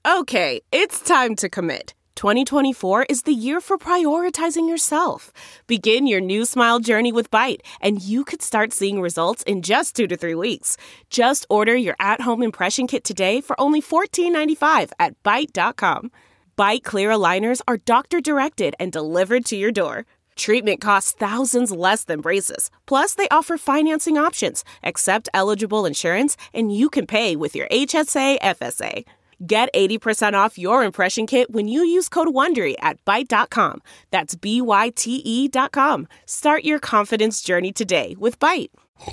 Okay, it's time to commit. 2024 is the year for prioritizing yourself. Begin your new smile journey with Byte, and you could start seeing results in just 2 to 3 weeks. Just order your at-home impression kit today for only $14.95 at Byte.com. Byte Clear aligners are doctor-directed and delivered to your door. Treatment costs thousands less than braces. Plus, they offer financing options, accept eligible insurance, and you can pay with your HSA, FSA. Get 80% off your impression kit when you use code WONDERY at Byte.com. That's BYTE.com. Start your confidence journey today with Byte.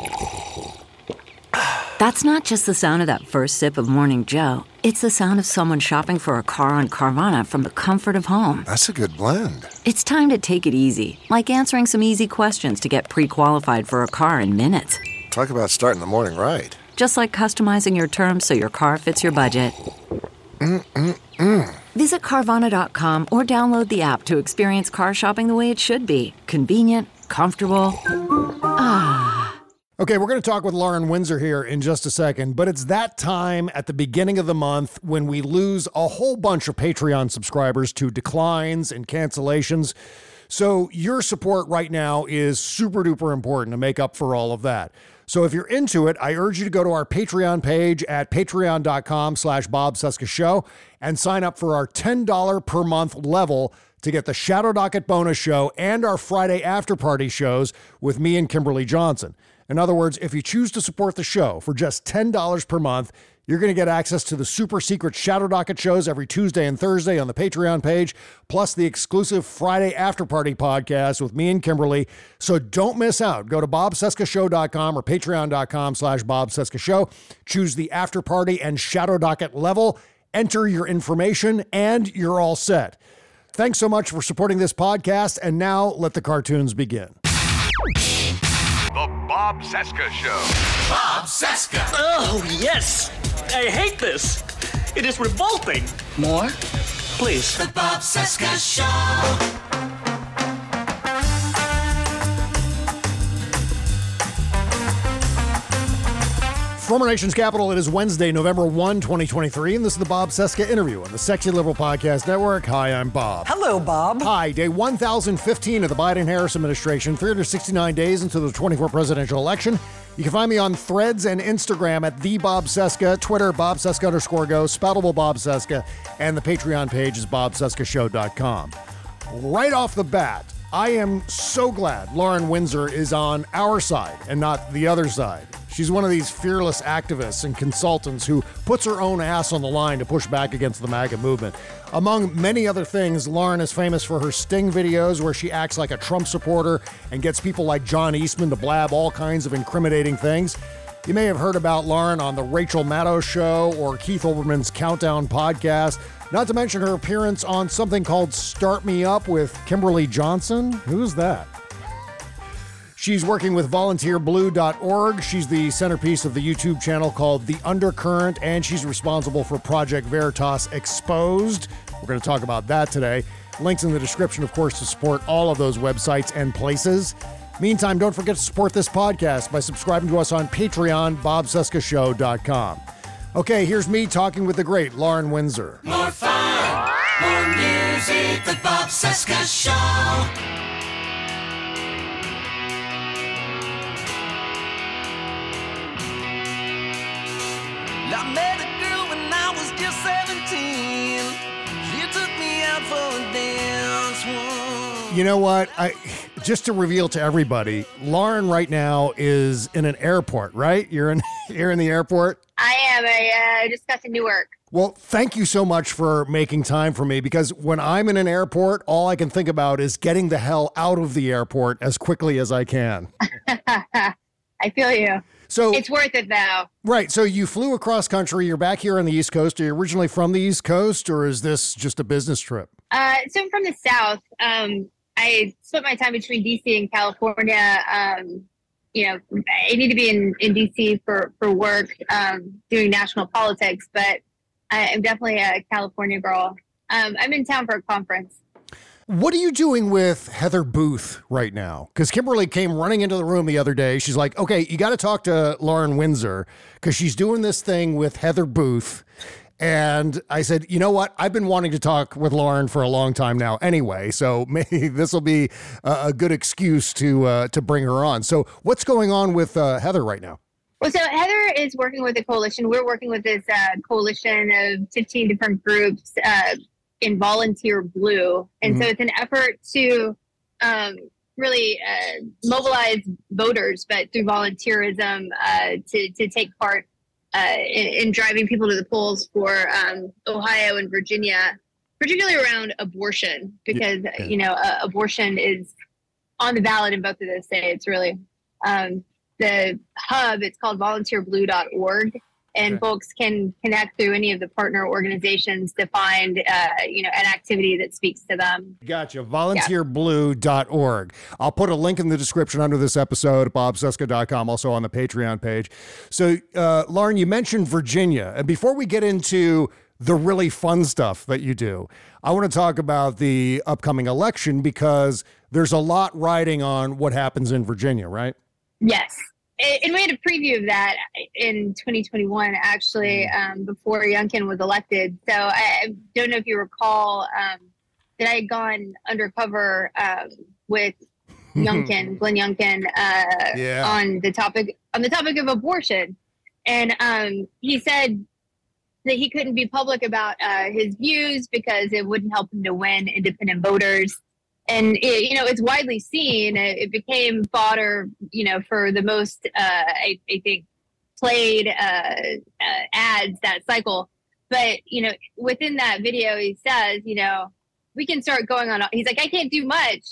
That's not just the sound of that first sip of Morning Joe. It's the sound of someone shopping for a car on Carvana from the comfort of home. That's a good blend. It's time to take it easy, like answering some easy questions to get pre-qualified for a car in minutes. Talk about starting the morning right. Just like customizing your terms so your car fits your budget. Visit Carvana.com or download the app to experience car shopping the way it should be. Convenient, comfortable. Okay, we're going to talk with Lauren Windsor here in just a second, but it's that time at the beginning of the month when we lose a whole bunch of Patreon subscribers to declines and cancellations. So your support right now is super duper important to make up for all of that. So if you're into it, I urge you to go to our Patreon page at patreon.com/Bob Cesca Show and sign up for our $10 per month level to get the Shadow Docket bonus show and our Friday after party shows with me and Kimberly Johnson. In other words, if you choose to support the show for just $10 per month, you're going to get access to the super secret Shadow Docket shows every Tuesday and Thursday on the Patreon page, plus the exclusive Friday After Party podcast with me and Kimberly. So don't miss out. Go to bobcescashow.com or patreon.com/Bob Cesca Show. Choose the After Party and Shadow Docket level. Enter your information, and you're all set. Thanks so much for supporting this podcast, and now let the cartoons begin. The Bob Cesca Show. Bob Cesca. Oh, yes. I hate this. It is revolting. More? Please. The Bob Cesca Show. From our nation's capital, it is Wednesday, November 1, 2023, and this is the Bob Cesca Interview on the Sexy Liberal Podcast Network. Hi, I'm Bob. Hello, Bob. Hi, day 1015 of the Biden-Harris administration, 369 days into the 2024 presidential election. You can find me on Threads and Instagram at @TheBobCesca, Twitter, BobCesca_go, Spoutable Bob Cesca, and the Patreon page is BobCescaShow.com. Right off the bat, I am so glad Lauren Windsor is on our side and not the other side. She's one of these fearless activists and consultants who puts her own ass on the line to push back against the MAGA movement. Among many other things, Lauren is famous for her Sting videos where she acts like a Trump supporter and gets people like John Eastman to blab all kinds of incriminating things. You may have heard about Lauren on The Rachel Maddow Show or Keith Olbermann's Countdown podcast, not to mention her appearance on something called Start Me Up with Kimberly Johnson. Who's that? She's working with volunteerblue.org. She's the centerpiece of the YouTube channel called The Undercurrent, and she's responsible for Project Veritas Exposed. We're going to talk about that today. Links in the description, of course, to support all of those websites and places. Meantime, don't forget to support this podcast by subscribing to us on Patreon, bobcescashow.com. Okay, here's me talking with the great Lauren Windsor. More fun, more music, the Bob Cesca Show. I met a girl when I was just 17. She took me out for a dance. You know what? Just to reveal to everybody, Lauren right now is in an airport, right? You're in the airport? I am. I just got to Newark. Well, thank you so much for making time for me, because when I'm in an airport, all I can think about is getting the hell out of the airport as quickly as I can. I feel you. So it's worth it though. Right. So you flew across country. You're back here on the East Coast. Are you originally from the East Coast, or is this just a business trip? So I'm from the South. I split my time between DC and California. I need to be in DC for work, doing national politics, but I'm definitely a California girl. I'm in town for a conference. What are you doing with Heather Booth right now? Because Kimberly came running into the room the other day. She's like, okay, you got to talk to Lauren Windsor because she's doing this thing with Heather Booth. And I said, you know what? I've been wanting to talk with Lauren for a long time now anyway, so maybe this will be a good excuse to bring her on. So what's going on with Heather right now? Well, so Heather is working with a coalition. We're working with this coalition of 15 different groups in Volunteer Blue. And so it's an effort to really mobilize voters, but through volunteerism to take part in driving people to the polls for Ohio and Virginia, particularly around abortion, because, abortion is on the ballot in both of those states, really. The hub, it's called volunteerblue.org, and folks can connect through any of the partner organizations to find, an activity that speaks to them. Gotcha. Volunteerblue.org. I'll put a link in the description under this episode at bobcesca.com, also on the Patreon page. So, Lauren, you mentioned Virginia. And before we get into the really fun stuff that you do, I want to talk about the upcoming election because there's a lot riding on what happens in Virginia, right? Yes. And we had a preview of that in 2021, actually, before Youngkin was elected. So I don't know if you recall that I had gone undercover with Youngkin, Glenn Youngkin, on the topic of abortion. And he said that he couldn't be public about his views because it wouldn't help him to win independent voters. And, it's widely seen. It became fodder, for the most, I think, played ads that cycle. But, within that video, he says, we can start going on. He's like, I can't do much,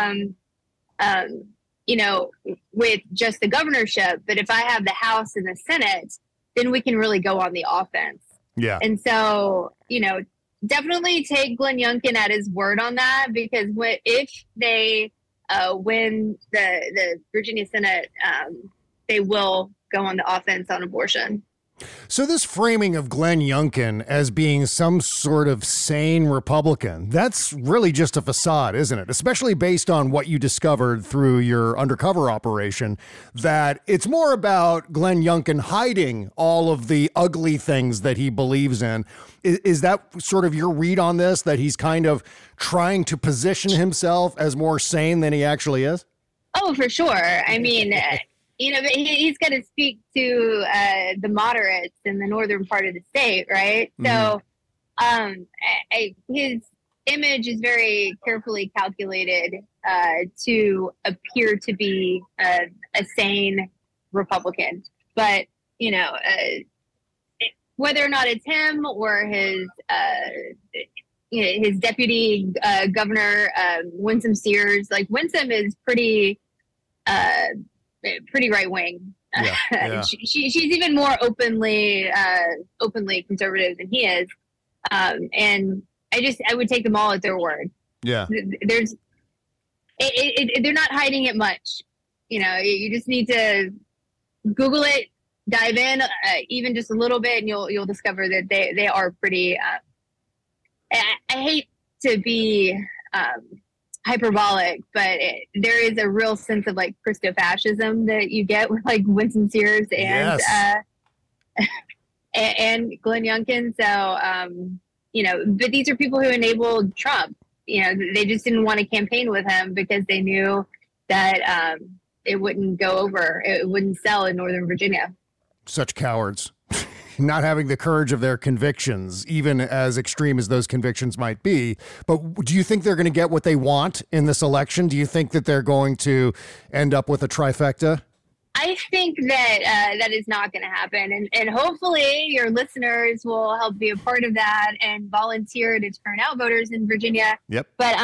with just the governorship. But if I have the House and the Senate, then we can really go on the offense. Yeah. And so, definitely take Glenn Youngkin at his word on that, because if they win the Virginia Senate, they will go on the offense on abortion. So this framing of Glenn Youngkin as being some sort of sane Republican, that's really just a facade, isn't it? Especially based on what you discovered through your undercover operation, that it's more about Glenn Youngkin hiding all of the ugly things that he believes in. Is that sort of your read on this, that he's kind of trying to position himself as more sane than he actually is? Oh, for sure. I mean, but he's going to speak to the moderates in the northern part of the state, right? So his image is very carefully calculated to appear to be a sane Republican. But, whether or not it's him or his deputy governor, Winsome Sears, like Winsome is pretty right wing. Yeah. She's even more openly conservative than he is. And I would take them all at their word. Yeah. They're not hiding it much. You just need to Google it, dive in, even just a little bit, and you'll discover that they are pretty. I hate to be hyperbolic, but there is a real sense of like Christofascism that you get with like Winston Sears and and Glenn Youngkin. So but these are people who enabled Trump. They just didn't want to campaign with him because they knew that it wouldn't go over. It wouldn't sell in Northern Virginia. Such cowards. Not having the courage of their convictions, even as extreme as those convictions might be. But do you think they're going to get what they want in this election? Do you think that they're going to end up with a trifecta? I think that that is not going to happen. And hopefully your listeners will help be a part of that and volunteer to turn out voters in Virginia. Yep. But,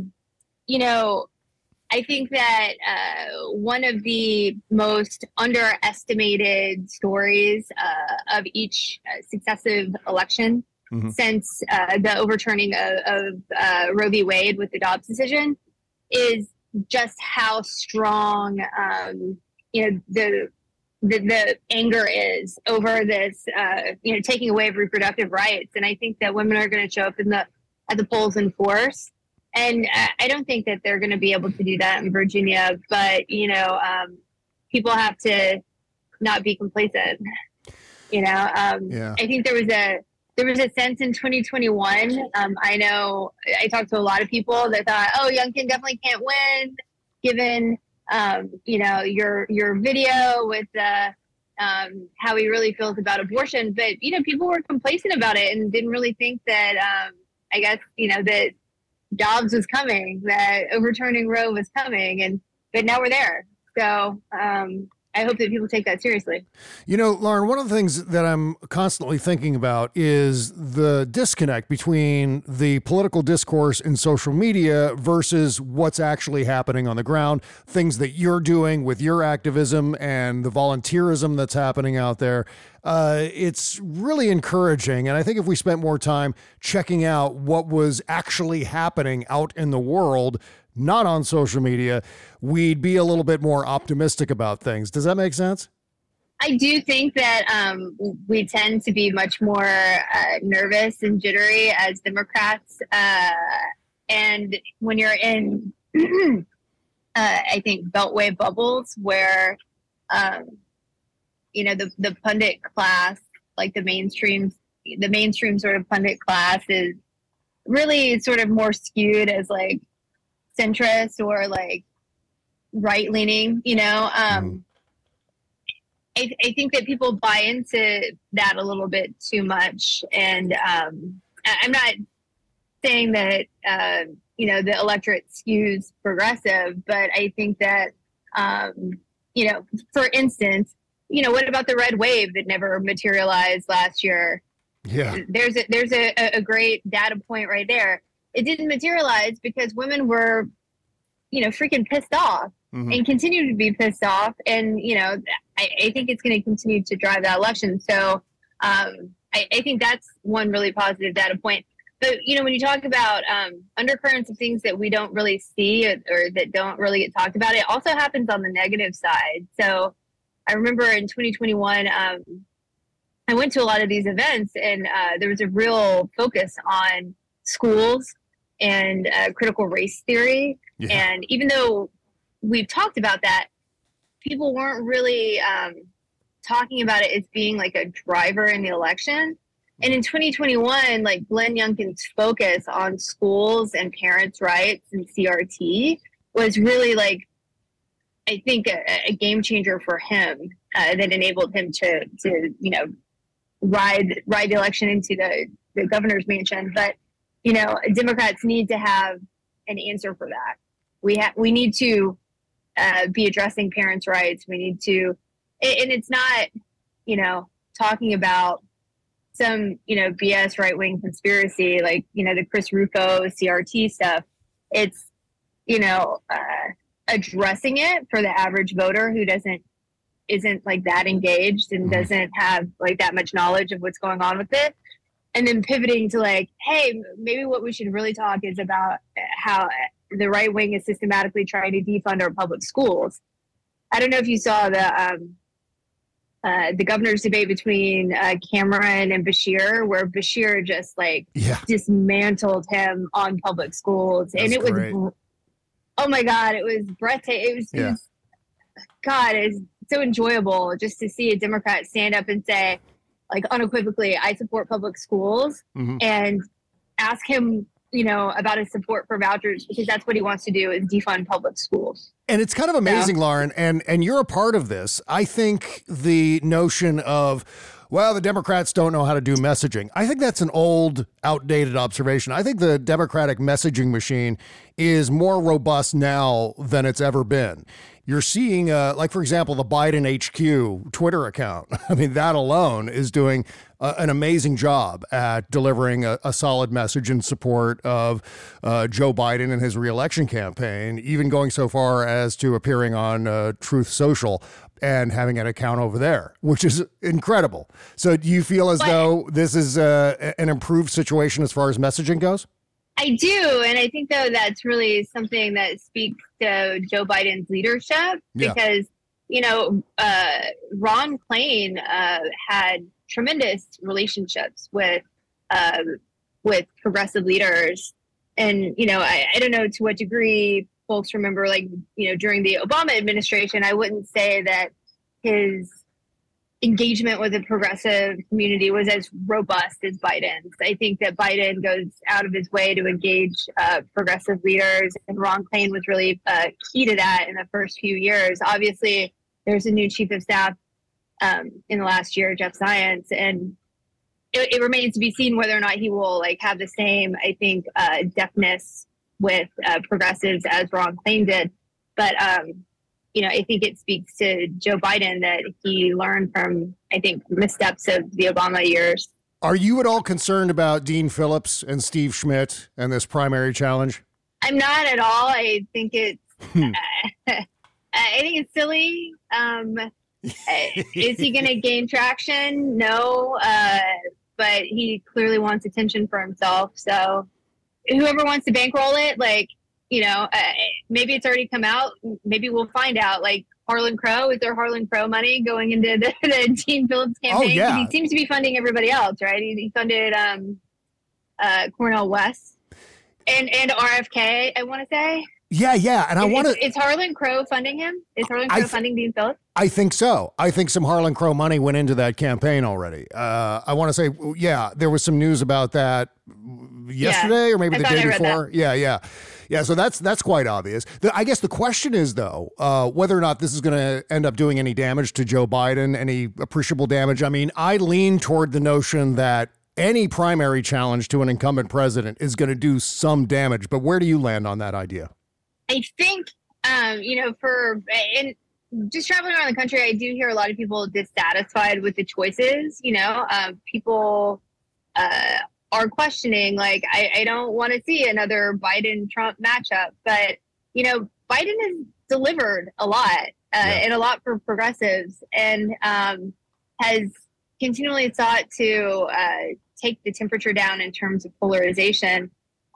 I think that one of the most underestimated stories of each successive election since the overturning of Roe v. Wade with the Dobbs decision is just how strong, the anger is over this, taking away of reproductive rights. And I think that women are going to show up at the polls in force. And I don't think that they're going to be able to do that in Virginia, but, people have to not be complacent. I think there was there was a sense in 2021. I know I talked to a lot of people that thought, oh, Youngkin definitely can't win, given your video with how he really feels about abortion. But people were complacent about it and didn't really think that I guess that Dobbs was coming, that overturning Roe was coming, but now we're there. So I hope that people take that seriously. Lauren, one of the things that I'm constantly thinking about is the disconnect between the political discourse in social media versus what's actually happening on the ground, things that you're doing with your activism and the volunteerism that's happening out there. It's really encouraging. And I think if we spent more time checking out what was actually happening out in the world, not on social media, we'd be a little bit more optimistic about things. Does that make sense? I do think that we tend to be much more nervous and jittery as Democrats. And when you're in, I think, beltway bubbles where, the pundit class, like the mainstream sort of pundit class is really sort of more skewed as like centrist or like right leaning, I think that people buy into that a little bit too much. And I'm not saying that, the electorate skews progressive, but I think that, for instance, what about the red wave that never materialized last year? Yeah. There's a great data point right there. It didn't materialize because women were, freaking pissed off and continue to be pissed off. And, I think it's going to continue to drive that election. So I think that's one really positive data point. But, when you talk about undercurrents of things that we don't really see or that don't really get talked about, it also happens on the negative side. So I remember in 2021, I went to a lot of these events and there was a real focus on schools and critical race theory. Yeah. And even though we've talked about that, people weren't really talking about it as being like a driver in the election. And in 2021, like Glenn Youngkin's focus on schools and parents' rights and CRT was really like, I think a game changer for him that enabled him to ride the election into the governor's mansion. But Democrats need to have an answer for that. We need to be addressing parents' rights. We need to, and it's not, talking about some, BS right-wing conspiracy, like, the Chris Rufo CRT stuff. It's, addressing it for the average voter who isn't like that engaged and doesn't have like that much knowledge of what's going on with it. And then pivoting to like, hey, maybe what we should really talk is about how the right wing is systematically trying to defund our public schools. I don't know if you saw the governor's debate between Cameron and Beshear, where Beshear just dismantled him on public schools. That's and it great. Was, oh my God, it was breathtaking. It was God, it's so enjoyable just to see a Democrat stand up and say, like, unequivocally, I support public schools, and ask him, about his support for vouchers, because that's what he wants to do, is defund public schools. And it's kind of amazing, Lauren, and you're a part of this. I think the notion of, well, the Democrats don't know how to do messaging, I think that's an old, outdated observation. I think the Democratic messaging machine is more robust now than it's ever been. You're seeing, like, for example, the Biden HQ Twitter account. I mean, that alone is doing an amazing job at delivering a solid message in support of Joe Biden and his reelection campaign, even going so far as to appearing on Truth Social and having an account over there, which is incredible. So do you feel as though this is an improved situation as far as messaging goes? I do. And I think, though, that's really something that speaks to Joe Biden's leadership, because, Ron Klain had tremendous relationships with progressive leaders. And, I don't know to what degree folks remember, like, during the Obama administration, I wouldn't say that his engagement with the progressive community was as robust as Biden's. I think that Biden goes out of his way to engage progressive leaders, and Ron Klain was really key to that in the first few years. Obviously, there's a new chief of staff in the last year, Jeff Zients, and it remains to be seen whether or not he will like have the same, I think, deftness with progressives as Ron Klain did. But I think it speaks to Joe Biden that he learned from, I think, missteps of the Obama years. Are you at all concerned about Dean Phillips and Steve Schmidt and this primary challenge? I'm not at all. I think it's I think it's silly. Is he going to gain traction? No, but he clearly wants attention for himself. So whoever wants to bankroll it, maybe it's already come out. Maybe we'll find out. Like Harlan Crow, is there Harlan Crow money going into the Dean Phillips campaign? Oh, yeah. He seems to be funding everybody else, right? He funded Cornel West and RFK, I want to say. Yeah. And I want to... Is Harlan Crow funding him? Is Harlan Crow funding Dean Phillips? I think so. I think some Harlan Crow money went into that campaign already. I want to say, there was some news about that yesterday or maybe the day before. Yeah. So that's quite obvious. I guess the question is, though, whether or not this is going to end up doing any damage to Joe Biden, any appreciable damage. I mean, I lean toward the notion that any primary challenge to an incumbent president is going to do some damage. But where do you land on that idea? I think, just traveling around the country, I do hear a lot of people dissatisfied with the choices. People are questioning, like, I don't want to see another Biden-Trump matchup. But, Biden has delivered a lot and a lot for progressives and has continually sought to take the temperature down in terms of polarization.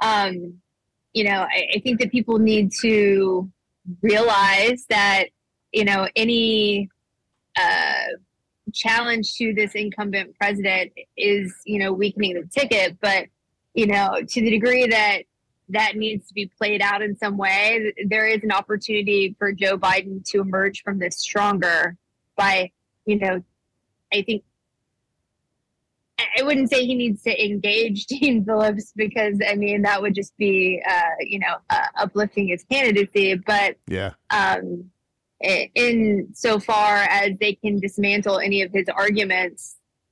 I think that people need to realize that, any challenge to this incumbent president is, weakening the ticket. But, to the degree that needs to be played out in some way, there is an opportunity for Joe Biden to emerge from this stronger by, I think, I wouldn't say he needs to engage Dean Phillips because, that would just be, uplifting his candidacy. But in so far as they can dismantle any of his arguments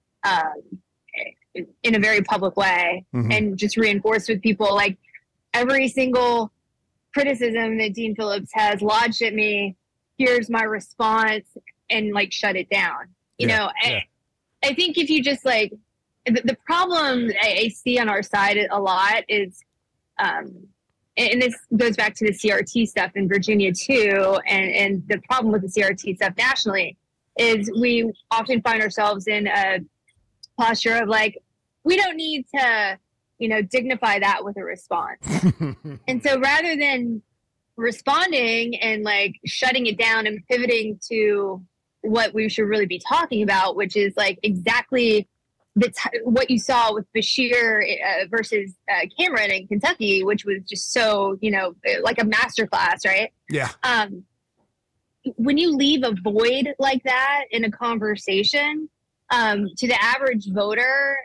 in a very public way and just reinforce with people, like every single criticism that Dean Phillips has lodged at me, here's my response, and like shut it down. I think if you just like, the problem I see on our side a lot is, and this goes back to the CRT stuff in Virginia too, and the problem with the CRT stuff nationally is we often find ourselves in a posture of like, we don't need to, dignify that with a response. And so rather than responding and like shutting it down and pivoting to what we should really be talking about, which is like exactly what you saw with Bashir versus Cameron in Kentucky, which was just so, like a masterclass, right? Yeah. When you leave a void like that in a conversation, to the average voter,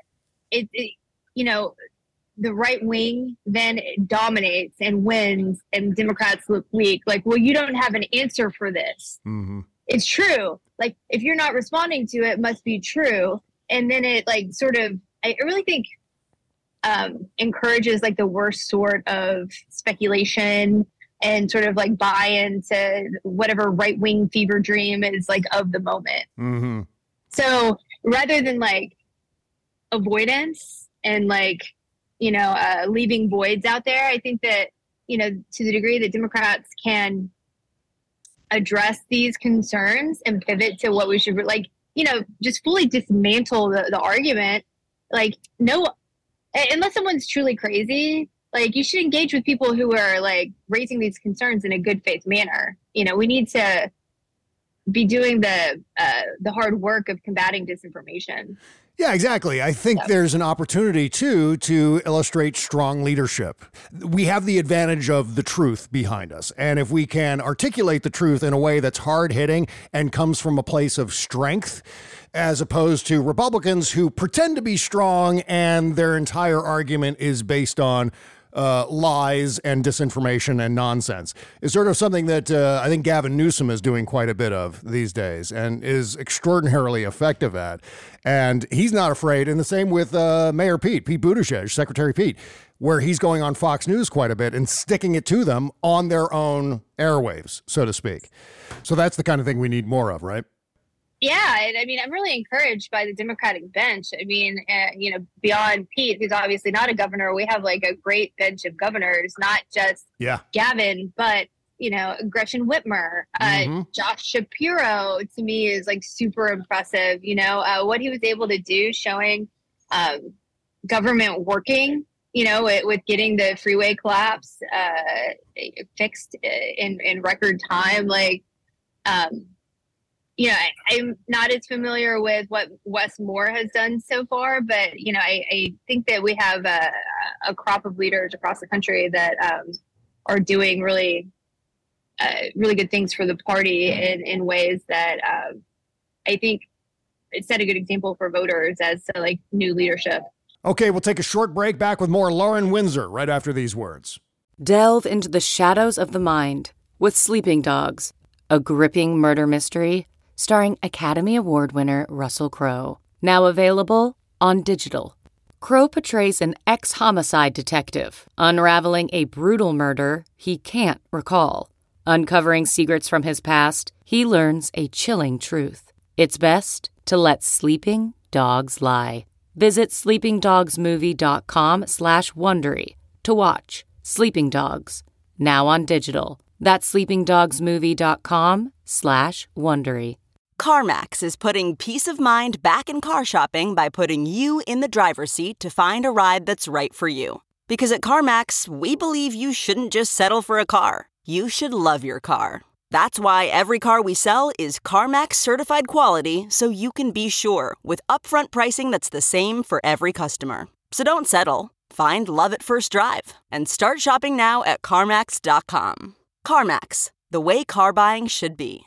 the right wing then dominates and wins, and Democrats look weak. Like, well, you don't have an answer for this. Mm-hmm. It's true. Like, if you're not responding to it, it must be true. And then it like sort of, I really think encourages like the worst sort of speculation and sort of like buy into whatever right-wing fever dream is like of the moment. Mm-hmm. So rather than like avoidance and like, leaving voids out there, I think that, to the degree that Democrats can address these concerns and pivot to what we should like, just fully dismantle the argument. Like, no, unless someone's truly crazy, like you should engage with people who are like raising these concerns in a good faith manner. We need to be doing the hard work of combating disinformation. Yeah, exactly. I think there's an opportunity, too, to illustrate strong leadership. We have the advantage of the truth behind us. And if we can articulate the truth in a way that's hard-hitting and comes from a place of strength, as opposed to Republicans who pretend to be strong and their entire argument is based on lies and disinformation and nonsense. Is sort of something that I think Gavin Newsom is doing quite a bit of these days and is extraordinarily effective at. And he's not afraid. And the same with Mayor Pete Buttigieg, Secretary Pete, where he's going on Fox News quite a bit and sticking it to them on their own airwaves, so to speak. So that's the kind of thing we need more of, right? Yeah, and I mean, I'm really encouraged by the Democratic bench. I mean, beyond Pete, who's obviously not a governor, we have like a great bench of governors, not just Gavin, but, Gretchen Whitmer, Josh Shapiro, to me, is like super impressive. What he was able to do showing government working, with getting the freeway collapse fixed in record time. I'm not as familiar with what Wes Moore has done so far, but, I think that we have a crop of leaders across the country that are doing really good things for the party in ways that I think it set a good example for voters as to like new leadership. Okay, we'll take a short break. Back with more Lauren Windsor right after these words. Delve into the shadows of the mind with Sleeping Dogs, a gripping murder mystery starring Academy Award winner Russell Crowe. Now available on digital. Crowe portrays an ex-homicide detective unraveling a brutal murder he can't recall. Uncovering secrets from his past, he learns a chilling truth. It's best to let sleeping dogs lie. Visit sleepingdogsmovie.com/Wondery to watch Sleeping Dogs, now on digital. That's sleepingdogsmovie.com/Wondery. CarMax is putting peace of mind back in car shopping by putting you in the driver's seat to find a ride that's right for you. Because at CarMax, we believe you shouldn't just settle for a car. You should love your car. That's why every car we sell is CarMax certified quality, so you can be sure with upfront pricing that's the same for every customer. So don't settle. Find love at first drive and start shopping now at CarMax.com. CarMax, the way car buying should be.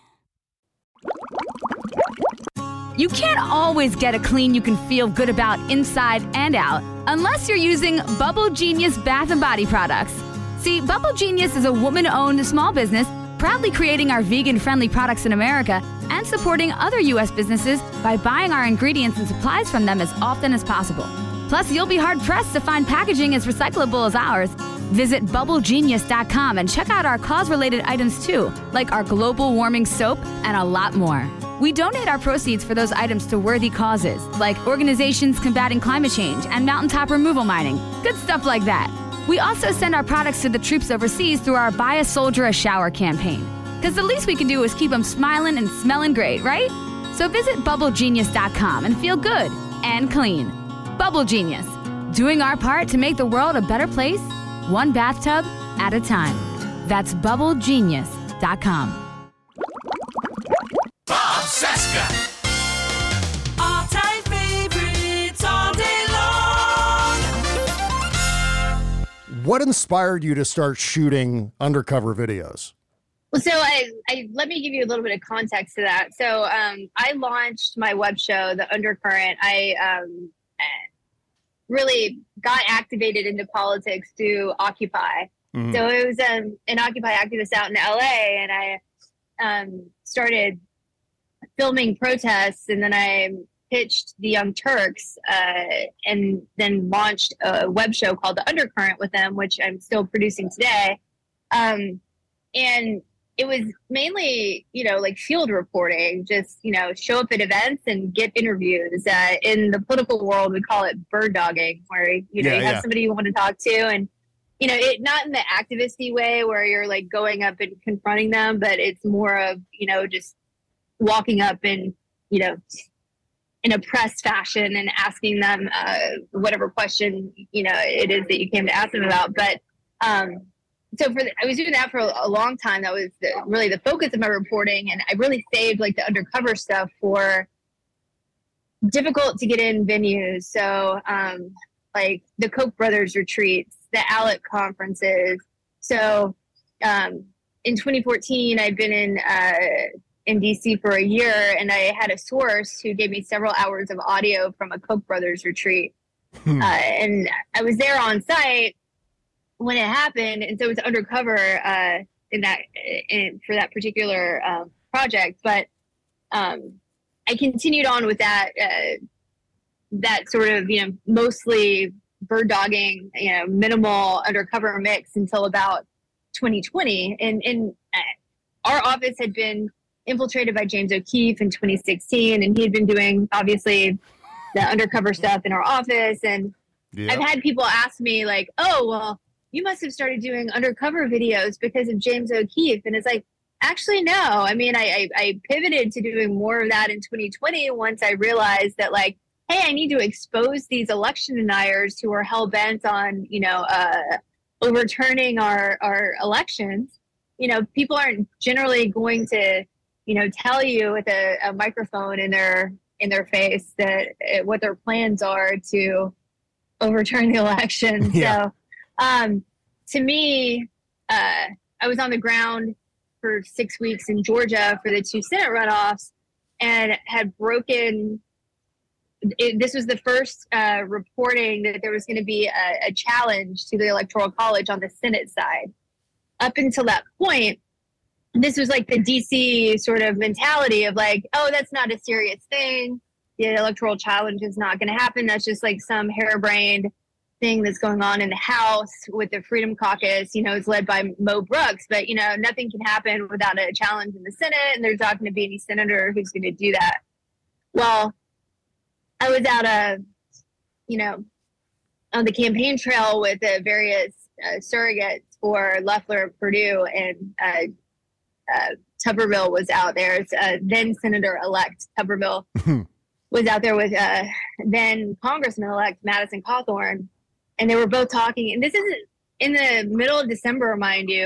You can't always get a clean you can feel good about inside and out unless you're using Bubble Genius Bath and Body products. See, Bubble Genius is a woman-owned small business proudly creating our vegan-friendly products in America and supporting other U.S. businesses by buying our ingredients and supplies from them as often as possible. Plus, you'll be hard-pressed to find packaging as recyclable as ours. Visit BubbleGenius.com and check out our cause-related items too, like our global warming soap and a lot more. We donate our proceeds for those items to worthy causes, like organizations combating climate change and mountaintop removal mining. Good stuff like that. We also send our products to the troops overseas through our Buy a Soldier a Shower campaign. Because the least we can do is keep them smiling and smelling great, right? So visit BubbleGenius.com and feel good and clean. Bubble Genius, doing our part to make the world a better place, one bathtub at a time. That's BubbleGenius.com. Bob Cesca. All-time favorites all day long. What inspired you to start shooting undercover videos? Well, so I let me give you a little bit of context to that. So I launched my web show, The Undercurrent. I really got activated into politics through Occupy. Mm-hmm. So it was an Occupy activist out in LA, and I started filming protests, and then I pitched the Young Turks and then launched a web show called The Undercurrent with them, which I'm still producing today. And it was mainly, like field reporting, just, show up at events and get interviews. In the political world, we call it bird dogging, where, you have somebody you want to talk to, and, it not in the activist-y way where you're like going up and confronting them, but it's more of, just walking up and, in a press fashion and asking them whatever question, it is that you came to ask them about. But I was doing that for a long time. That was really the focus of my reporting. And I really saved like the undercover stuff for difficult to get in venues. So like the Koch brothers retreats, the ALEC conferences. So in 2014, I'd been in in DC for a year, and I had a source who gave me several hours of audio from a Koch brothers retreat. And I was there on site when it happened, and so it was undercover for that particular project. But I continued on with that sort of, mostly bird dogging, minimal undercover mix until about 2020. And our office had been infiltrated by James O'Keefe in 2016, and he had been doing, obviously, the undercover stuff in our office. And I've had people ask me, like, oh, well, you must have started doing undercover videos because of James O'Keefe. And it's like, actually, no. I mean, I pivoted to doing more of that in 2020 once I realized that, like, hey, I need to expose these election deniers who are hell-bent on, overturning our elections. People aren't generally going to, tell you with a microphone in their face that what their plans are to overturn the election. Yeah. So to me, I was on the ground for 6 weeks in Georgia for the 2 Senate runoffs and had broken. This was the first reporting that there was going to be a challenge to the Electoral College on the Senate side. Up until that point, this was like the DC sort of mentality of like, oh, that's not a serious thing. The electoral challenge is not going to happen. That's just like some harebrained thing that's going on in the House with the Freedom Caucus, it's led by Mo Brooks. But, nothing can happen without a challenge in the Senate, and there's not going to be any senator who's going to do that. Well, I was out on the campaign trail with the various surrogates for Loeffler, Perdue, and Tuberville was out there. Then Senator-elect Tuberville was out there with then Congressman-elect Madison Cawthorn, and they were both talking. And this is in the middle of December, mind you,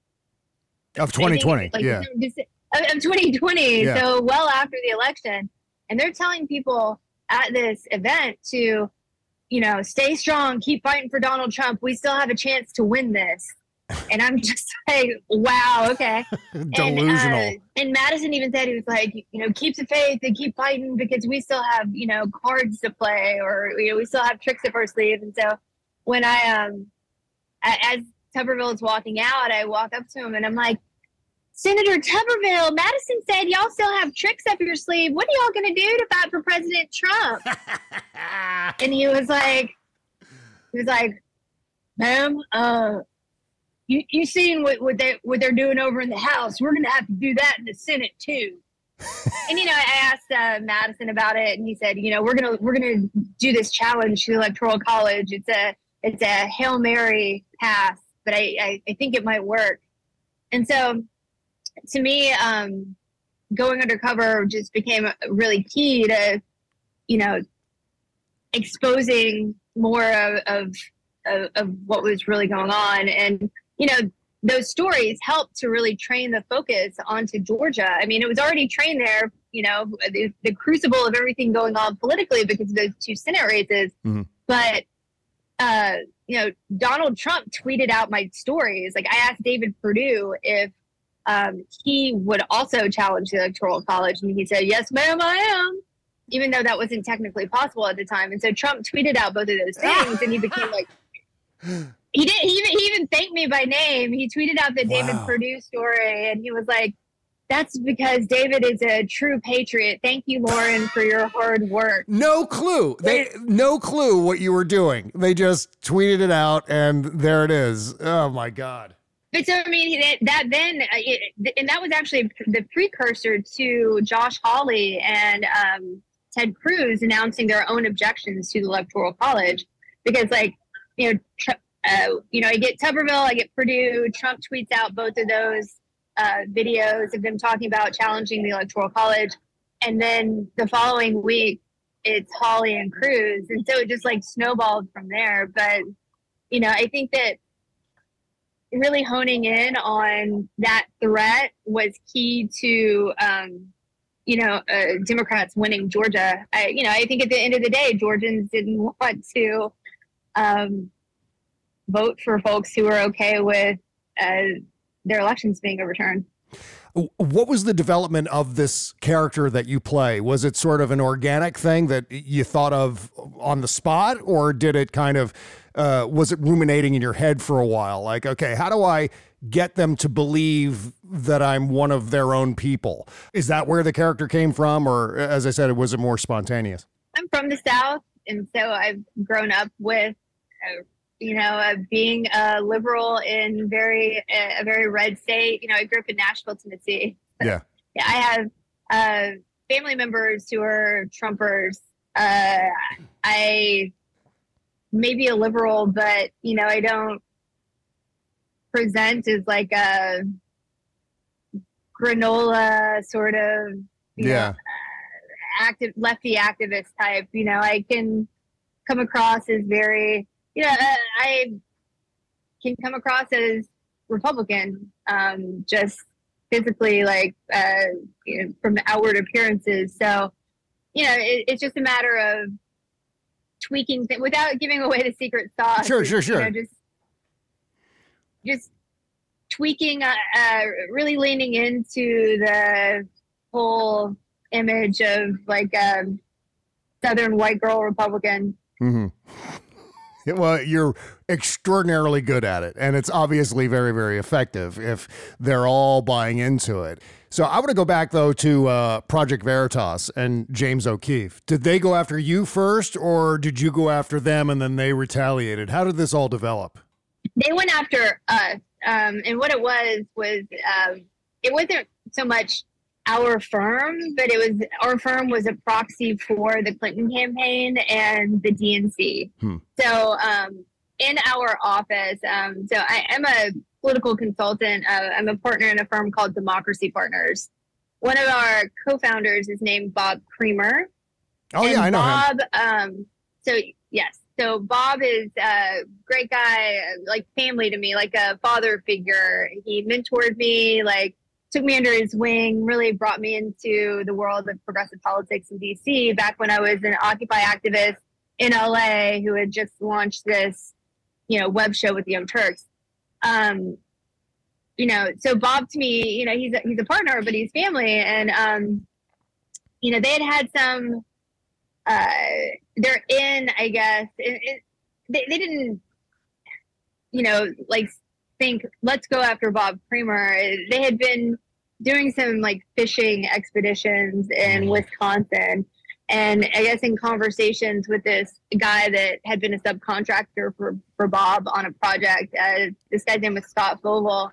of 2020, of 2020. Yeah. So well after the election, and they're telling people at this event to, stay strong, keep fighting for Donald Trump. We still have a chance to win this. And I'm just like, wow, okay. Delusional. And Madison even said, he was like, keep the faith and keep fighting because we still have, cards to play, or, we still have tricks up our sleeve. And so when as Tuberville is walking out, I walk up to him and I'm like, Senator Tuberville, Madison said y'all still have tricks up your sleeve. What are y'all going to do to fight for President Trump? And he was like, ma'am, you seen what they're doing over in the House. We're going to have to do that in the Senate too. And I asked Madison about it, and he said, we're gonna do this challenge to the Electoral College. It's a Hail Mary pass, but I think it might work. And so, to me, going undercover just became really key to, exposing more of what was really going on. And those stories helped to really train the focus onto Georgia. I mean, it was already trained there, the crucible of everything going on politically because of those 2 Senate races. Mm-hmm. But, Donald Trump tweeted out my stories. Like, I asked David Perdue if he would also challenge the Electoral College. And he said, yes, ma'am, I am, even though that wasn't technically possible at the time. And so Trump tweeted out both of those things, and he became like... He even thanked me by name. He tweeted out the David Perdue story, and he was like, that's because David is a true patriot. Thank you, Lauren, for your hard work. No clue. No clue what you were doing. They just tweeted it out, and there it is. Oh, my God. But so, I mean, and that was actually the precursor to Josh Hawley and Ted Cruz announcing their own objections to the Electoral College. Because, I get Tuberville, I get Perdue. Trump tweets out both of those videos of them talking about challenging the Electoral College. And then the following week, it's Hawley and Cruz. And so it just snowballed from there. But, I think that really honing in on that threat was key to, Democrats winning Georgia. I think at the end of the day, Georgians didn't want to vote for folks who were okay with their elections being overturned. What was the development of this character that you play? Was it sort of an organic thing that you thought of on the spot, or did it kind of, was it ruminating in your head for a while? Like, okay, how do I get them to believe that I'm one of their own people? Is that where the character came from? Or as I said, was it more spontaneous? I'm from the South, and so I've grown up with, being a liberal in a very red state. You know, I grew up in Nashville, Tennessee. Yeah. Yeah, I have family members who are Trumpers. I may be a liberal, but, I don't present as like a granola sort of, lefty activist type. I can come across as very, I can come across as Republican, just physically, like, from the outward appearances. So, it's just a matter of tweaking things without giving away the secret sauce. Sure. Just tweaking, really leaning into the whole image of like a Southern white girl Republican. Mm-hmm. Well, you're extraordinarily good at it, and it's obviously very, very effective if they're all buying into it. So I want to go back, though, to Project Veritas and James O'Keefe. Did they go after you first, or did you go after them and then they retaliated? How did this all develop? They went after us, and what it was it wasn't so much our firm, but our firm was a proxy for the Clinton campaign and the DNC. So in our office, so I am a political consultant. I'm a partner in a firm called Democracy Partners. One of our co-founders is named Bob Creamer. Oh, yeah, I know him. So Bob is a great guy, like family to me, like a father figure. He mentored me, like took me under his wing, really brought me into the world of progressive politics in DC back when I was an Occupy activist in LA who had just launched this, web show with the Young Turks. So Bob to me, he's a partner, but he's family. And, they had some, they're in, I guess, they didn't, think, let's go after Bob Creamer. They had been doing some fishing expeditions in Wisconsin. And I guess in conversations with this guy that had been a subcontractor for Bob on a project, this guy's name was Scott Vogel.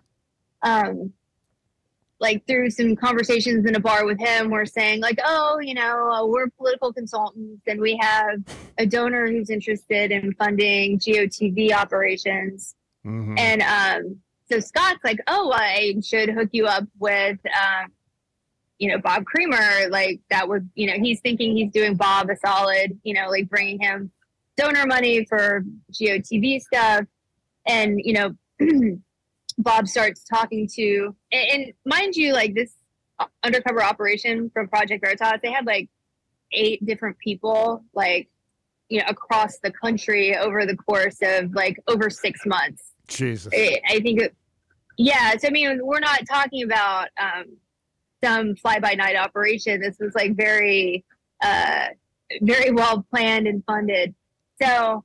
Through some conversations in a bar with him, we're saying we're political consultants and we have a donor who's interested in funding GOTV operations. Mm-hmm. And so Scott's like, I should hook you up with, Bob Creamer. That would, he's thinking he's doing Bob a solid, bringing him donor money for GOTV stuff. And, Bob starts talking to, and mind you, this undercover operation from Project Veritas, they had 8 different people, across the country over the course of over 6 months. Jesus. I think, so I mean, we're not talking about some fly-by-night operation. This was very, very well planned and funded. So,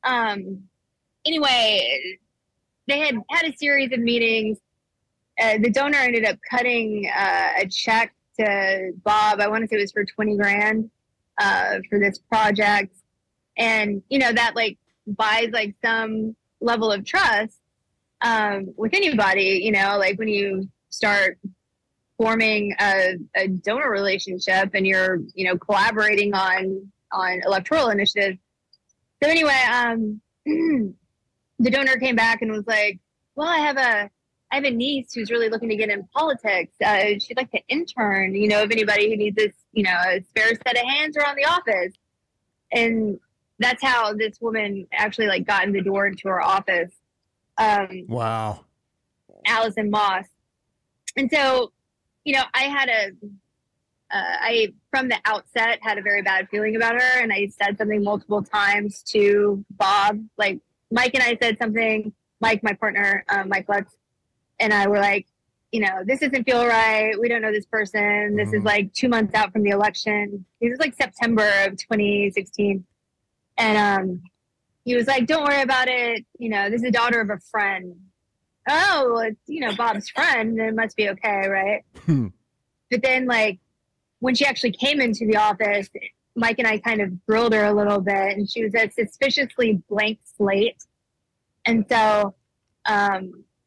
anyway, they had a series of meetings. The donor ended up cutting a check to Bob. I want to say it was for $20,000 for this project, and that buys some level of trust with anybody. When you start forming a donor relationship and you're collaborating on electoral initiatives. So anyway, the donor came back and was like, well, I have a niece who's really looking to get in politics. She'd like to intern, if anybody who needs this, a spare set of hands around the office. And that's how this woman actually got in the door into our office. Wow. Allison Moss. And so, I had I from the outset had a very bad feeling about her. And I said something multiple times to Bob, Mike and I said something, Mike, my partner, Mike Lutz, and I were like, this doesn't feel right. We don't know this person. This is like 2 months out from the election. It was like September of 2016. And he was like, don't worry about it. This is the daughter of a friend. Oh, well, it's, Bob's friend. It must be okay, right? But then, like, when she actually came into the office, Mike and I kind of grilled her a little bit, and she was a suspiciously blank slate. And so, I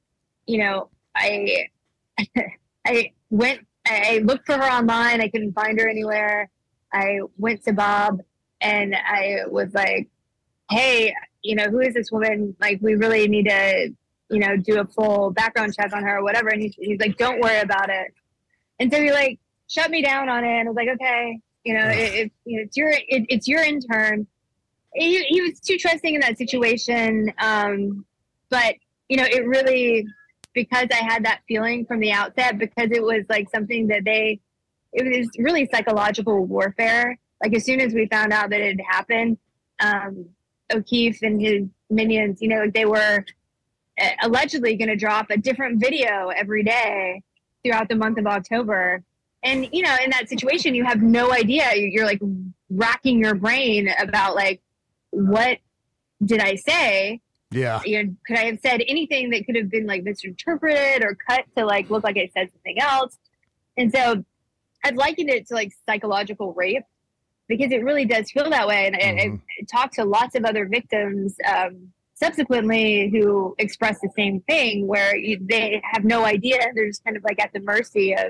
looked for her online. I couldn't find her anywhere. I went to Bob and I was like, hey, who is this woman? Like, we really need to, do a full background check on her or whatever. And he's like, don't worry about it. And so he like shut me down on it. And I was like, okay, it's your intern. He was too trusting in that situation. But it really, because I had that feeling from the outset, because it was like something that it was really psychological warfare. Like, as soon as we found out that it had happened, O'Keefe and his minions, they were allegedly going to drop a different video every day throughout the month of October. And, in that situation, you have no idea. You're like racking your brain about like, what did I say? Yeah. Could I have said anything that could have been like misinterpreted or cut to like look like I said something else? And so I've likened it to like psychological rape, because it really does feel that way. And I talked to lots of other victims subsequently who expressed the same thing, where they have no idea. They're just kind of like at the mercy of,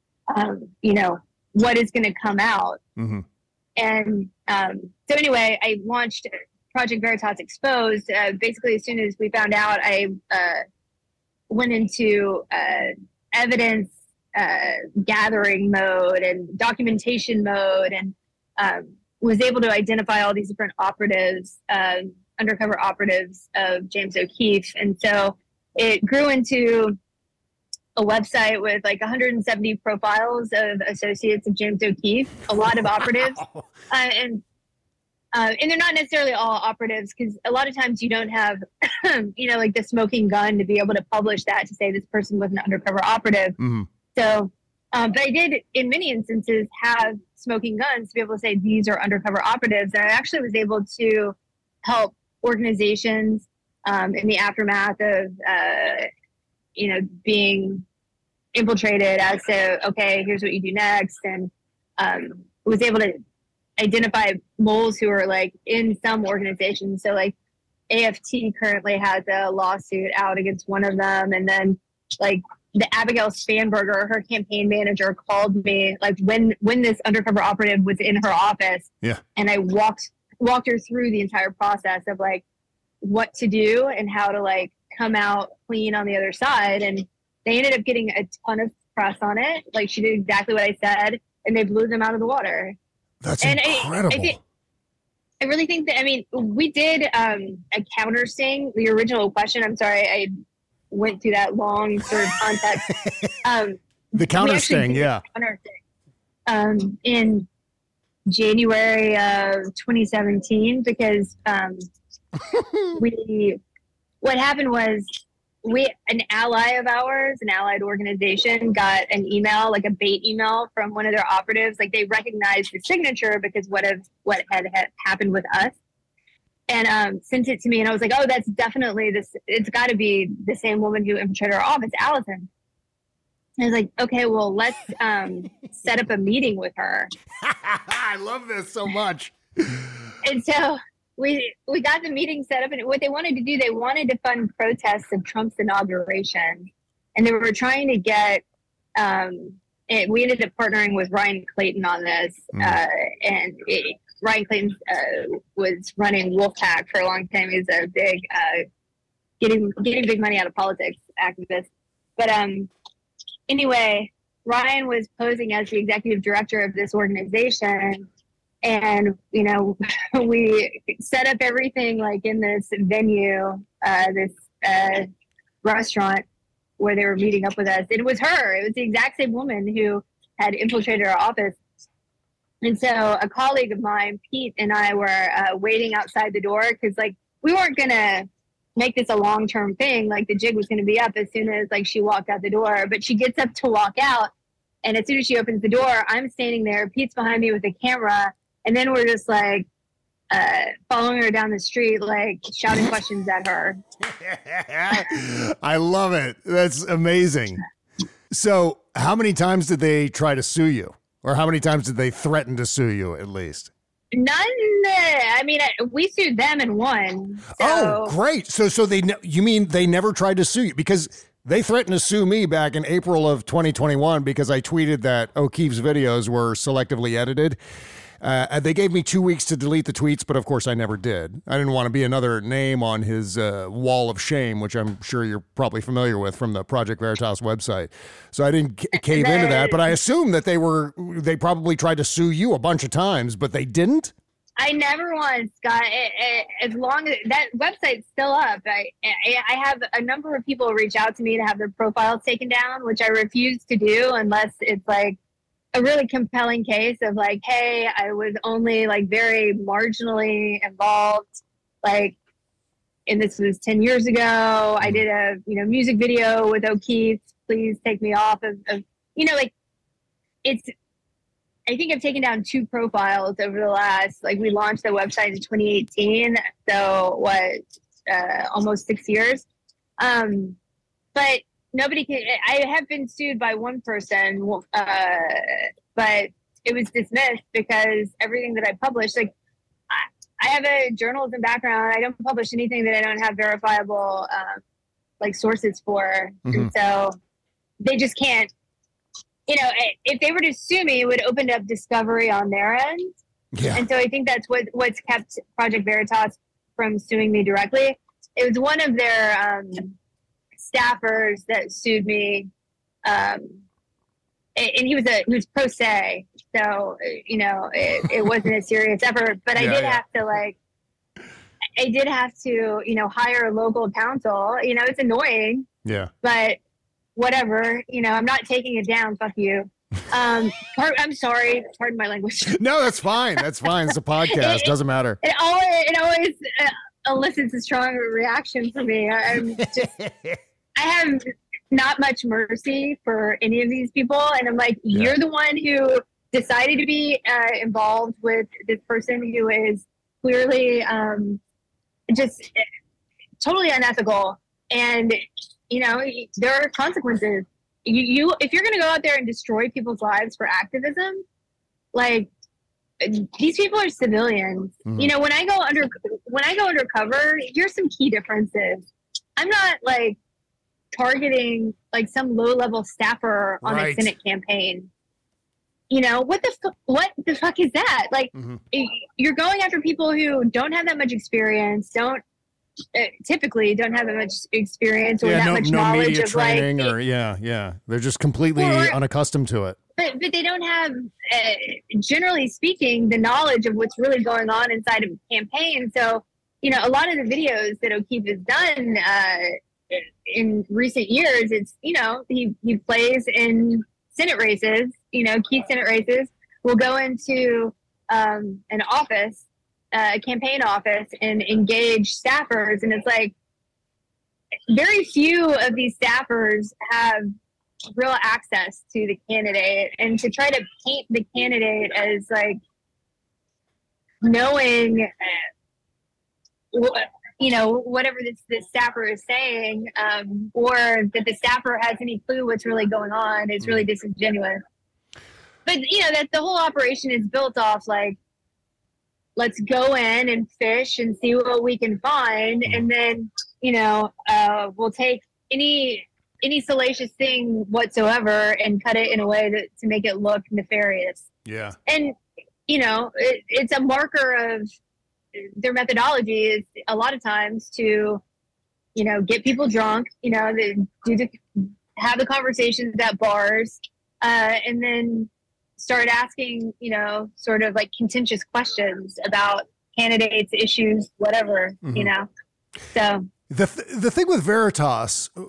what is going to come out. And so anyway, I launched Project Veritas Exposed. Basically, as soon as we found out, I went into evidence gathering mode and documentation mode, and was able to identify all these different operatives, undercover operatives of James O'Keefe. And so it grew into a website with like 170 profiles of associates of James O'Keefe, a lot of operatives. And they're not necessarily all operatives, because a lot of times you don't have, like the smoking gun to be able to publish that to say this person was an undercover operative. So, but I did, in many instances, have smoking guns to be able to say these are undercover operatives. And I actually was able to help organizations in the aftermath of, being infiltrated as to, okay, here's what you do next. And was able to identify moles who are like in some organizations. So like AFT currently has a lawsuit out against one of them. And then like the Abigail Spanberger, her campaign manager, called me like when this undercover operative was in her office. Yeah. And I walked her through the entire process of like what to do and how to like come out clean on the other side. And they ended up getting a ton of press on it. Like, she did exactly what I said, and they blew them out of the water. That's incredible. I really think that, we did a counter sting. The original question, I'm sorry, I went through that long sort of context. The counter sting, yeah. In January of 2017, because what happened was an ally of ours, an allied organization, got an email, like a bait email from one of their operatives. Like, they recognized the signature because what had happened with us, and sent it to me. And I was like, oh, that's definitely this. It's got to be the same woman who infiltrated our office, Allison. And I was like, okay, well, let's set up a meeting with her. I love this so much. And so we got the meeting set up, and what they wanted to do, they wanted to fund protests of Trump's inauguration. And they were trying to get, we ended up partnering with Ryan Clayton on this. Ryan Clayton was running Wolfpack for a long time. He's a big, getting big money out of politics activist. But anyway, Ryan was posing as the executive director of this organization. And, we set up everything like in this venue, this restaurant where they were meeting up with us. It was her. It was the exact same woman who had infiltrated our office. And so a colleague of mine, Pete, and I were waiting outside the door because, like, we weren't going to make this a long-term thing. Like the jig was going to be up as soon as like she walked out the door, but she gets up to walk out. And as soon as she opens the door, I'm standing there, Pete's behind me with a camera. And then we're just like following her down the street, like shouting questions at her. I love it. That's amazing. So how many times did they try to sue you? Or how many times did they threaten to sue you at least? None. I mean, we sued them and won. So. Oh, great. So you mean they never tried to sue you? Because they threatened to sue me back in April of 2021 because I tweeted that O'Keefe's videos were selectively edited. They gave me 2 weeks to delete the tweets, but of course I never did. I didn't want to be another name on his wall of shame, which I'm sure you're probably familiar with from the Project Veritas website. So I didn't cave into that, but I assume that they probably tried to sue you a bunch of times, but they didn't? I never once got as long as that website's still up. I have a number of people reach out to me to have their profiles taken down, which I refuse to do unless it's like a really compelling case of like, hey, I was only like very marginally involved. Like, and this was 10 years ago. I did a, music video with O'Keefe. Please take me off of like I think I've taken down 2 profiles over the last, like we launched the website in 2018. So almost 6 years. But nobody can, I have been sued by one person, but it was dismissed because everything that I published, like I have a journalism background. I don't publish anything that I don't have verifiable, like sources for. Mm-hmm. And so they just can't, if they were to sue me, it would open up discovery on their end. Yeah. And so I think that's what's kept Project Veritas from suing me directly. It was one of their staffers that sued me, and he was pro se, so it wasn't a serious effort. But I did have to hire a local counsel. It's annoying. Yeah. But whatever, I'm not taking it down. Fuck you. I'm sorry. Pardon my language. No, that's fine. That's fine. It's a podcast. Doesn't matter. It always elicits a strong reaction from me. I have not much mercy for any of these people. And I'm like, you're the one who decided to be involved with this person who is clearly just totally unethical. And, there are consequences. If you're going to go out there and destroy people's lives for activism, like these people are civilians. Mm-hmm. When I go undercover, here's some key differences. I'm not like targeting like some low-level staffer on a Senate campaigin. What the fuck is that? Like, you're going after people who don't have that much experience, typically don't have that much experience or that much knowledge media of training they're just completely unaccustomed to it. But they don't have, generally speaking, the knowledge of what's really going on inside of a campaign. So, a lot of the videos that O'Keefe has done in recent years, it's, he plays in Senate races, key Senate races, will go into an office, a campaign office, and engage staffers. And it's like, very few of these staffers have real access to the candidate, and to try to paint the candidate as like knowing whatever this staffer is saying, or that the staffer has any clue what's really going on is really disingenuous. But that the whole operation is built off like, let's go in and fish and see what we can find, and then we'll take any salacious thing whatsoever and cut it in a way to make it look nefarious. Yeah. And, it's a marker of their methodology is a lot of times to, get people drunk, have the conversations at bars, and then start asking, sort of like contentious questions about candidates, issues, whatever, So. The thing with Veritas,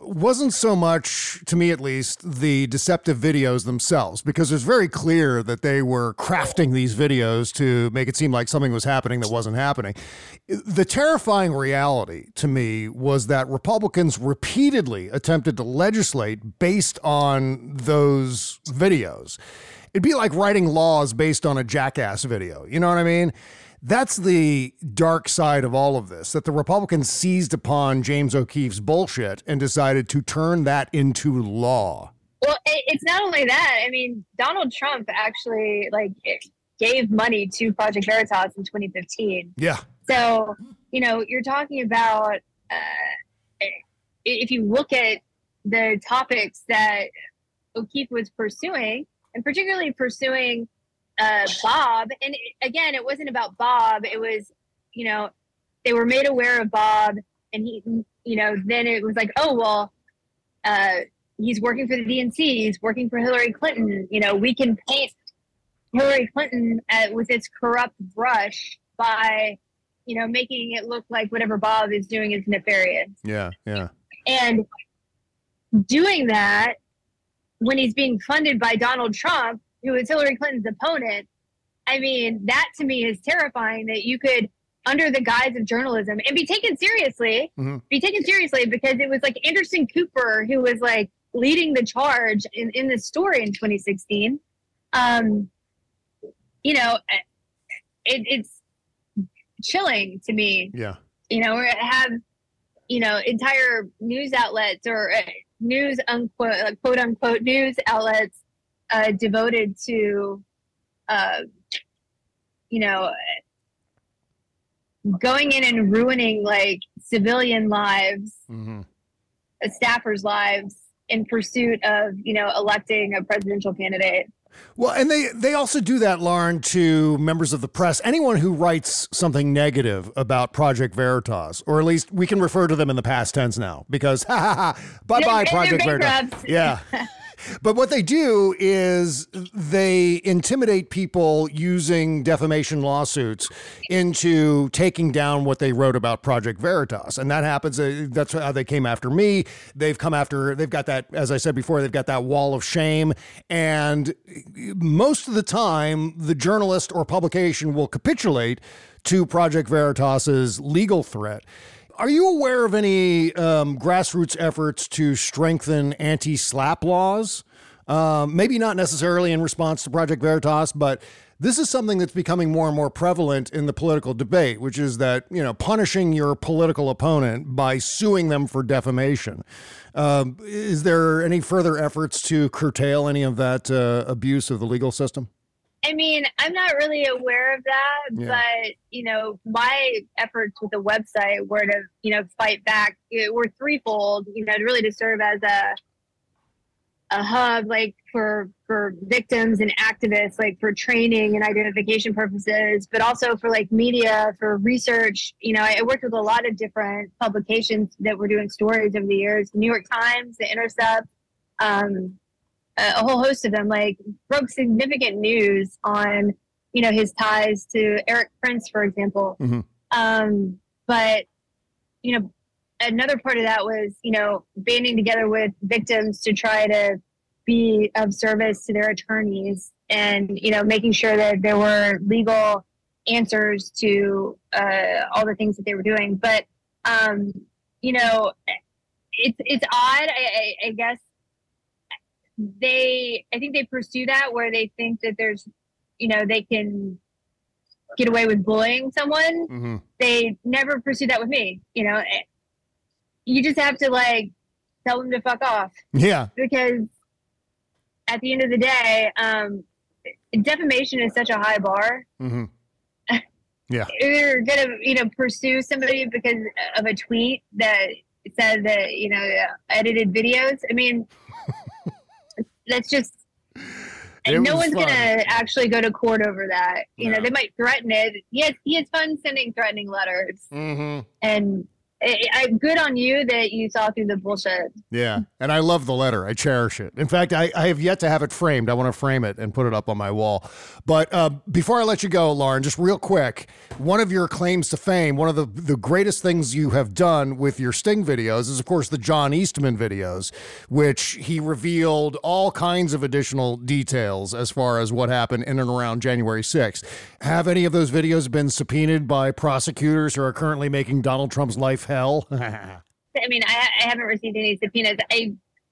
wasn't so much, to me at least, the deceptive videos themselves, because it's very clear that they were crafting these videos to make it seem like something was happening that wasn't happening. The terrifying reality to me was that Republicans repeatedly attempted to legislate based on those videos. It'd be like writing laws based on a Jackass video. You know what I mean? That's the dark side of all of this, that the Republicans seized upon James O'Keefe's bullshit and decided to turn that into law. Well, it's not only that. I mean, Donald Trump actually gave money to Project Veritas in 2015. Yeah. So, you're talking about, if you look at the topics that O'Keefe was pursuing, and particularly pursuing Bob, and again, it wasn't about Bob. It was, they were made aware of Bob, and he, then it was like, oh, well, he's working for the DNC. He's working for Hillary Clinton. We can paint Hillary Clinton with its corrupt brush by, making it look like whatever Bob is doing is nefarious. Yeah, yeah. And doing that when he's being funded by Donald Trump, who is Hillary Clinton's opponent, I mean, that to me is terrifying, that you could, under the guise of journalism, and be taken seriously, because it was like Anderson Cooper who was like leading the charge in this story in 2016. It's chilling to me. Yeah. Or have, entire news outlets or news unquote, quote unquote news outlets devoted to, going in and ruining like civilian lives, staffers' lives in pursuit of, electing a presidential candidate. Well, and they also do that, Lauren, to members of the press, anyone who writes something negative about Project Veritas, or at least we can refer to them in the past tense now, because bye-bye Project Veritas. Yeah. But what they do is they intimidate people using defamation lawsuits into taking down what they wrote about Project Veritas. And that happens. That's how they came after me. They've got that, as I said before, they've got that wall of shame. And most of the time, the journalist or publication will capitulate to Project Veritas's legal threat. Are you aware of any grassroots efforts to strengthen anti-SLAPP laws? Maybe not necessarily in response to Project Veritas, but this is something that's becoming more and more prevalent in the political debate, which is that, punishing your political opponent by suing them for defamation. Is there any further efforts to curtail any of that abuse of the legal system? I mean, I'm not really aware of that, but, my efforts with the website were to, fight back, were threefold, really to serve as a hub, like for victims and activists, like for training and identification purposes, but also for like media, for research. I worked with a lot of different publications that were doing stories over the years, the New York Times, The Intercept, a whole host of them, like broke significant news on, his ties to Eric Prince, for example. But, another part of that was, banding together with victims to try to be of service to their attorneys and, making sure that there were legal answers to all the things that they were doing. But, it's odd, I guess. I think they pursue that where they think that there's, they can get away with bullying someone. They never pursue that with me. You just have to like tell them to fuck off. Yeah. Because at the end of the day, defamation is such a high bar. Yeah. You're gonna, pursue somebody because of a tweet that said that, edited videos. I mean, that's just, no one's going to actually go to court over that. They might threaten it. He has fun sending threatening letters. And, good on you that you saw through the bullshit. Yeah, and I love the letter. I cherish it. In fact, I have yet to have it framed. I want to frame it and put it up on my wall. But before I let you go, Lauren, just real quick, one of your claims to fame, one of the greatest things you have done with your Sting videos is, of course, the John Eastman videos, which he revealed all kinds of additional details as far as what happened in and around January 6th. Have any of those videos been subpoenaed by prosecutors who are currently making Donald Trump's life hell? I mean, I haven't received any subpoenas. I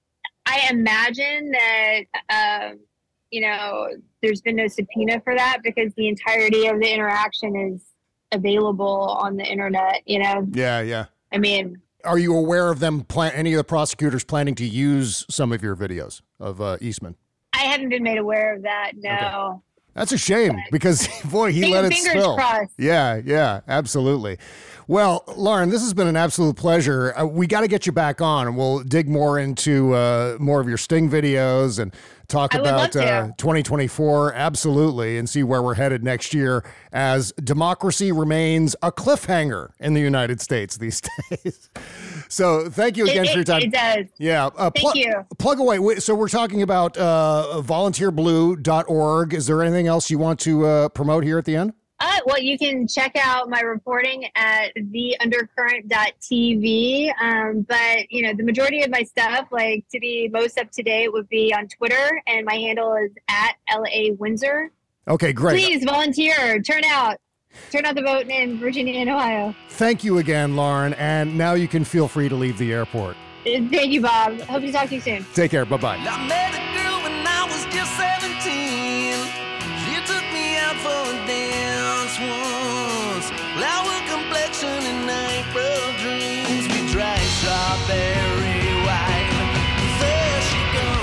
imagine that, there's been no subpoena for that because the entirety of the interaction is available on the internet, Yeah. I mean, are you aware of them, any of the prosecutors planning to use some of your videos of Eastman? I haven't been made aware of that, no. Okay. That's a shame because, boy, he let it spill. Fingers crossed. Yeah, absolutely. Well, Lauren, this has been an absolute pleasure. We got to get you back on, and we'll dig more into more of your Sting videos and talk about 2024, absolutely, and see where we're headed next year as democracy remains a cliffhanger in the United States these days. So thank you again for your time. It does. Yeah. Thank you. Plug away. So we're talking about volunteerblue.org. Is there anything else you want to promote here at the end? Well, you can check out my reporting at theundercurrent.tv. But, the majority of my stuff, like to be most up to date, would be on Twitter. And my handle is at LA Windsor. Okay, great. Please volunteer. Turn out the vote in Virginia and Ohio. Thank you again, Lauren. And now you can feel free to leave the airport. Thank you, Bob. Hope to talk to you soon. Take care. Bye-bye. I met a girl when I was just 17. She took me out for a dance once. Flower complexion and April dreams. We drank strawberry wine. There she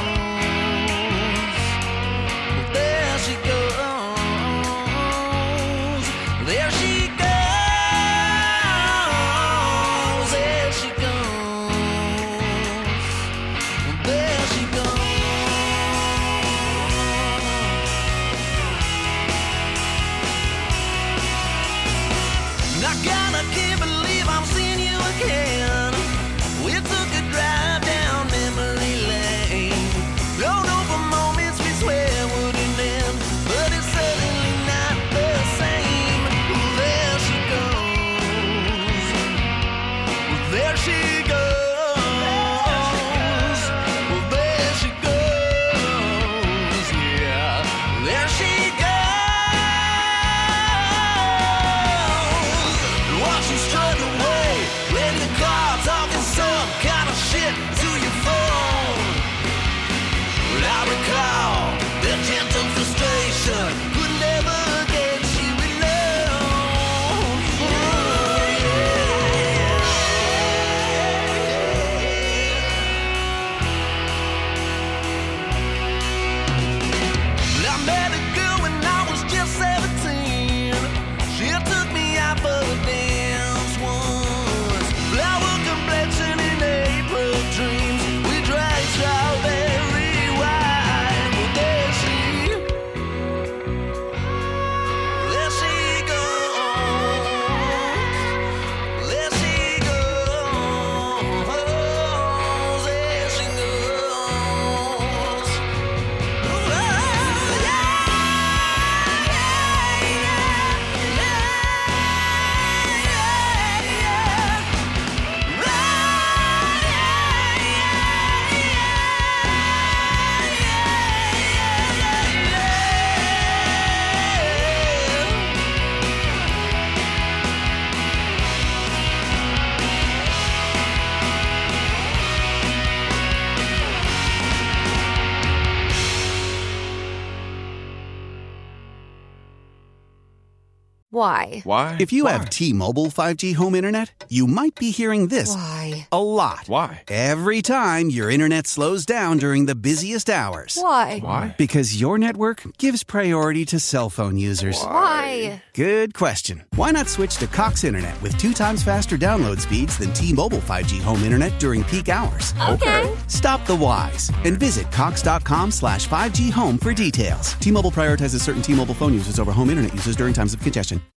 goes. There she goes. There she goes. There she goes. There she goes. I can't believe I'm seeing you again. We took a drive down memory lane. Don't know for moments we swear wouldn't end, but it's certainly not the same. There she goes. There she goes. There she goes. Yeah. There she goes. Watch you strut away, in the car talking some kind of shit to your phone. But I recall their gentle frustration could never get you alone. I met a girl when I was just 17. She took me out for a dance once. Flower complexion and April dreams. We drank strawberry wine. Well, there she goes. There she goes. There she goes. Why? Why? If you have T-Mobile 5G home internet, you might be hearing this Why? a lot. Why? Every time your internet slows down during the busiest hours. Why? Why? Because your network gives priority to cell phone users. Why? Good question. Why not switch to Cox Internet with 2 times faster download speeds than T-Mobile 5G home internet during peak hours? Okay. Stop the whys and visit cox.com/5G home for details. T-Mobile prioritizes certain T-Mobile phone users over home internet users during times of congestion.